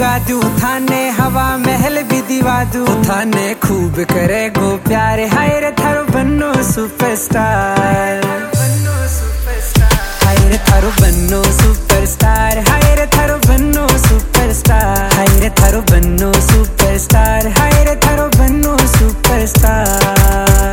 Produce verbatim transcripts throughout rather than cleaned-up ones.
लगा दूं, थाने हवा महल भी दिवा दूं, थाने खूब करे गो प्यारे, हाय रे थारो बन्नो सुपरस्टार, हाय रे थारो बन्नो सुपरस्टार, हाय रे थारो बन्नो सुपरस्टार, हाय रे थारो बन्नो सुपरस्टार, हाय रे थारो बन्नो सुपरस्टार।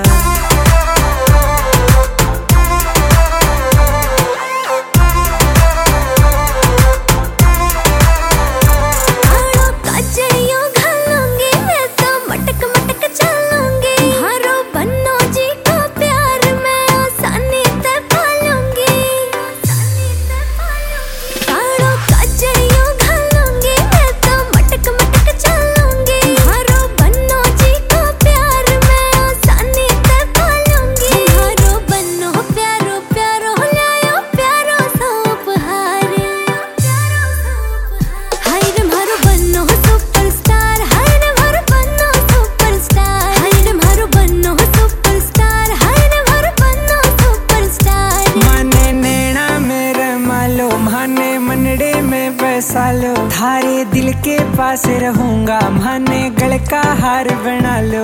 मनडे में बसा लो, थारे दिल के पास रहूंगा, माने गल का हार बना लो,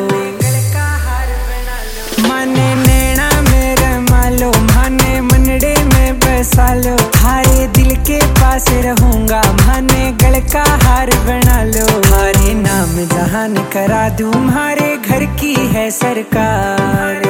माने नैना मेरा मालो, माने मनडे में बसा लो, थारे दिल के पास रहूंगा, माने गल का हार बना लो, थारे नाम जहान करा दूं, हमारे घर की है सरकार।